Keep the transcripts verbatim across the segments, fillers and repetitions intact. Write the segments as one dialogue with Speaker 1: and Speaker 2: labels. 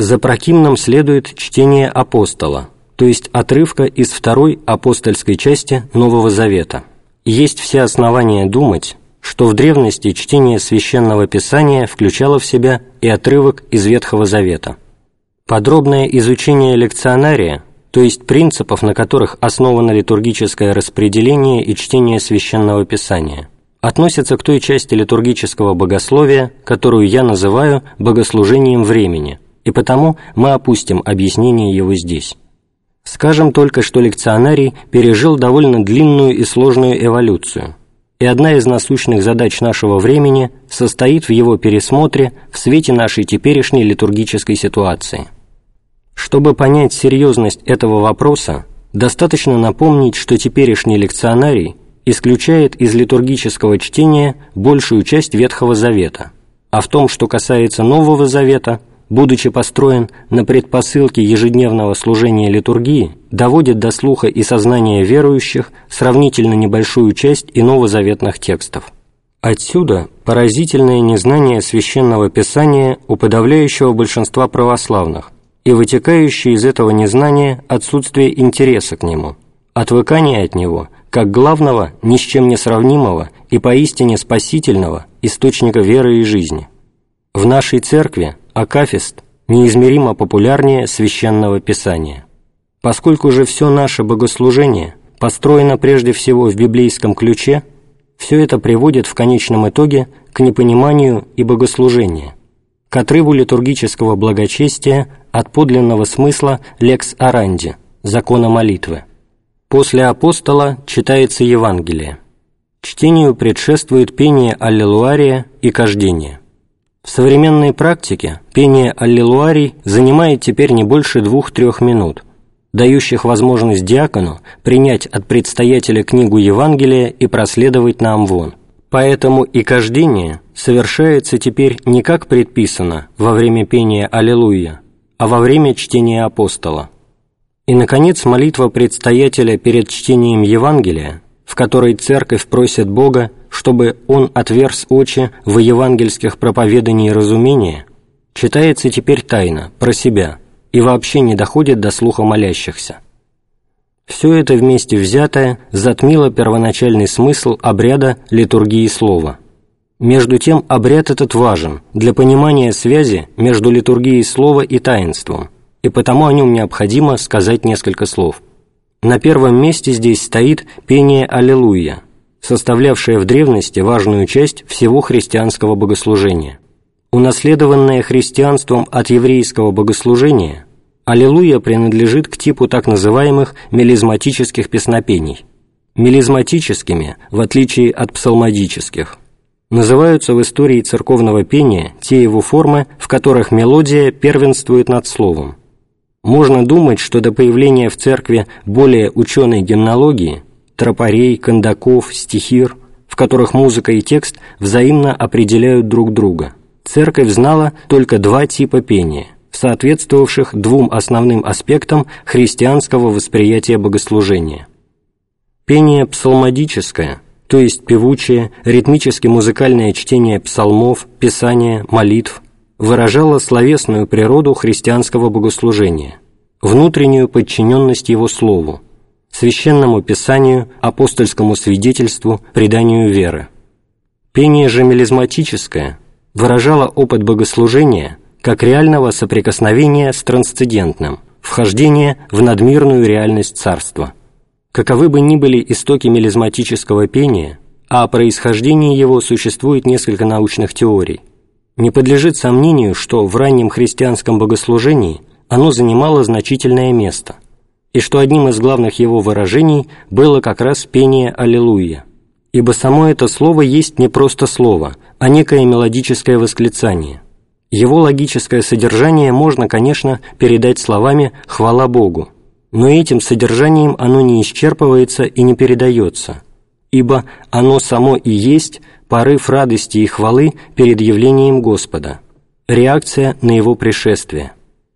Speaker 1: За прокимном следует чтение апостола, то есть отрывка из второй апостольской части Нового Завета. Есть все основания думать, что в древности чтение Священного Писания включало в себя и отрывок из Ветхого Завета. Подробное изучение лекционария, то есть принципов, на которых основано литургическое распределение и чтение Священного Писания, относится к той части литургического богословия, которую я называю богослужением времени, и потому мы опустим объяснение его здесь. Скажем только, что лекционарий пережил довольно длинную и сложную эволюцию, и одна из насущных задач нашего времени состоит в его пересмотре в свете нашей теперешней литургической ситуации. Чтобы понять серьезность этого вопроса, достаточно напомнить, что теперешний лекционарий исключает из литургического чтения большую часть Ветхого Завета, а в том, что касается Нового Завета, будучи построен на предпосылке ежедневного служения литургии, доводит до слуха и сознания верующих сравнительно небольшую часть и новозаветных текстов. Отсюда поразительное незнание Священного Писания у подавляющего большинства православных и вытекающее из этого незнания отсутствие интереса к нему, отвыкание от него как главного, ни с чем не сравнимого и поистине спасительного источника веры и жизни. В нашей церкви акафист неизмеримо популярнее Священного Писания. Поскольку же все наше богослужение построено прежде всего в библейском ключе, все это приводит в конечном итоге к непониманию и богослужению, к отрыву литургического благочестия от подлинного смысла лекс оранди, закона молитвы. После апостола читается Евангелие. Чтению предшествует пение аллилуария и кождение. В современной практике пение аллилуарий занимает теперь не больше двух-трех минут, дающих возможность диакону принять от предстоятеля книгу Евангелия и проследовать на амвон. Поэтому и кождение совершается теперь не как предписано во время пения «Аллилуйя», а во время чтения апостола. И, наконец, молитва предстоятеля перед чтением Евангелия, в которой Церковь просит Бога, чтобы Он отверз очи в евангельских проповедании разумения, читается теперь тайно, про себя, и вообще не доходит до слуха молящихся. Все это вместе взятое затмило первоначальный смысл обряда литургии слова. Между тем, обряд этот важен для понимания связи между литургией слова и таинством, и потому о нем необходимо сказать несколько слов. На первом месте здесь стоит пение «Аллилуйя», составлявшее в древности важную часть всего христианского богослужения. Унаследованное христианством от еврейского богослужения, «Аллилуйя» принадлежит к типу так называемых мелизматических песнопений. Мелизматическими, в отличие от псалмодических, называются в истории церковного пения те его формы, в которых мелодия первенствует над словом. Можно думать, что до появления в церкви более ученой гимнологии, тропарей, кондаков, стихир, в которых музыка и текст взаимно определяют друг друга, церковь знала только два типа пения, соответствовавших двум основным аспектам христианского восприятия богослужения. Пение псалмодическое, то есть певучее, ритмически-музыкальное чтение псалмов, писания, молитв, выражало словесную природу христианского богослужения, внутреннюю подчиненность его слову, священному писанию, апостольскому свидетельству, преданию веры. Пение же мелизматическое выражало опыт богослужения как реального соприкосновения с трансцендентным, вхождения в надмирную реальность царства. Каковы бы ни были истоки мелизматического пения, а о происхождении его существует несколько научных теорий, не подлежит сомнению, что в раннем христианском богослужении оно занимало значительное место, и что одним из главных его выражений было как раз пение «Аллилуйя», ибо само это слово есть не просто слово, а некое мелодическое восклицание. Его логическое содержание можно, конечно, передать словами «хвала Богу», но этим содержанием оно не исчерпывается и не передается, ибо оно само и есть порыв радости и хвалы перед явлением Господа, реакция на Его пришествие.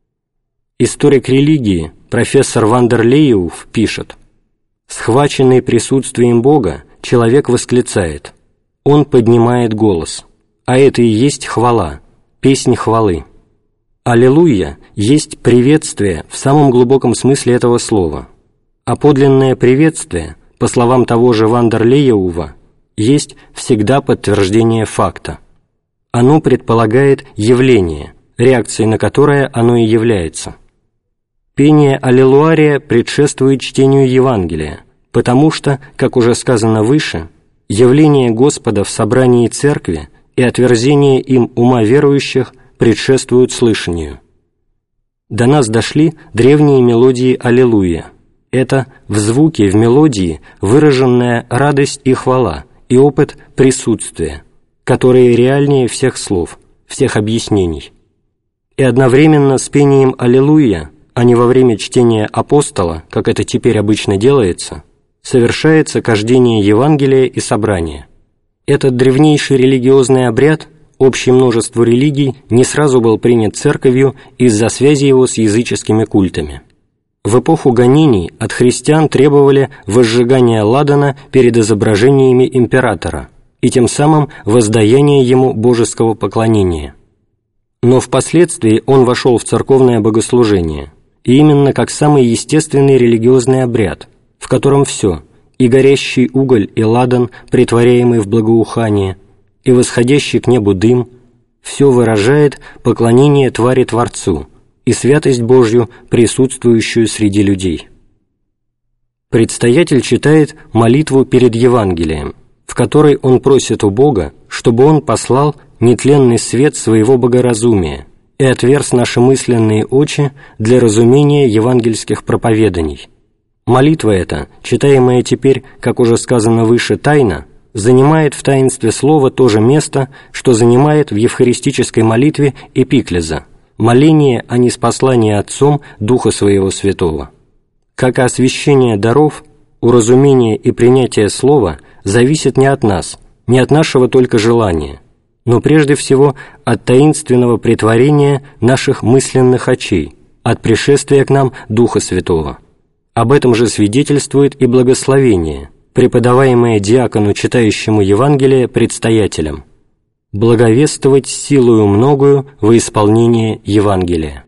Speaker 1: Историк религии профессор Вандерлееуф пишет: «Схваченный присутствием Бога, человек восклицает, он поднимает голос, а это и есть хвала, песнь хвалы. Аллилуйя есть приветствие в самом глубоком смысле этого слова, а подлинное приветствие, по словам того же Вандерлееува, есть всегда подтверждение факта. Оно предполагает явление, реакцией на которое оно и является. Пение Аллилуария предшествует чтению Евангелия, потому что, как уже сказано выше, явление Господа в собрании Церкви и отверзение им ума верующих предшествуют слышанию. До нас дошли древние мелодии Аллилуйя. Это в звуке, в мелодии выраженная радость и хвала, и опыт присутствия, которые реальнее всех слов, всех объяснений. И одновременно с пением Аллилуйя, а не во время чтения апостола, как это теперь обычно делается, совершается кождение Евангелия и собрания. Этот древнейший религиозный обряд, общий множеству религий, не сразу был принят Церковью из-за связи его с языческими культами. В эпоху гонений от христиан требовали возжигания ладана перед изображениями императора и тем самым воздаяния ему божеского поклонения. Но впоследствии он вошел в церковное богослужение, и именно как самый естественный религиозный обряд, в котором все – и горящий уголь и ладан, претворяемый в благоухание, и восходящий к небу дым – все выражает поклонение твари Творцу и святость Божью, присутствующую среди людей. Предстоятель читает молитву перед Евангелием, в которой он просит у Бога, чтобы Он послал нетленный свет своего богоразумия и отверз наши мысленные очи для разумения евангельских проповеданий. Молитва эта, читаемая теперь, как уже сказано выше, тайно, занимает в таинстве слова то же место, что занимает в евхаристической молитве эпиклеза, моление о ниспослании Отцом Духа Своего Святого. Как и освящение даров, уразумение и принятие слова зависит не от нас, не от нашего только желания, но прежде всего от таинственного претворения наших мысленных очей, от пришествия к нам Духа Святого. Об этом же свидетельствует и благословение, преподаваемое диакону, читающему Евангелие, предстоятелем: «Благовествовать силою многою во исполнение Евангелия».